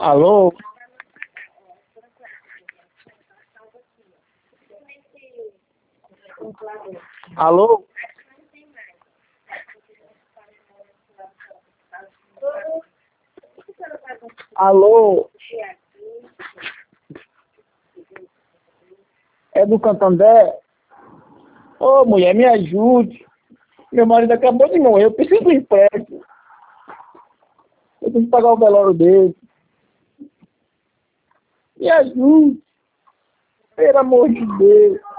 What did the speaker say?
Alô? Alô? Alô? É do Cantandé? Ô, mulher, me ajude. Meu marido acabou de morrer, eu preciso de um empréstimo. Eu tenho que pagar o velório dele. Me ajude. Pelo amor de Deus.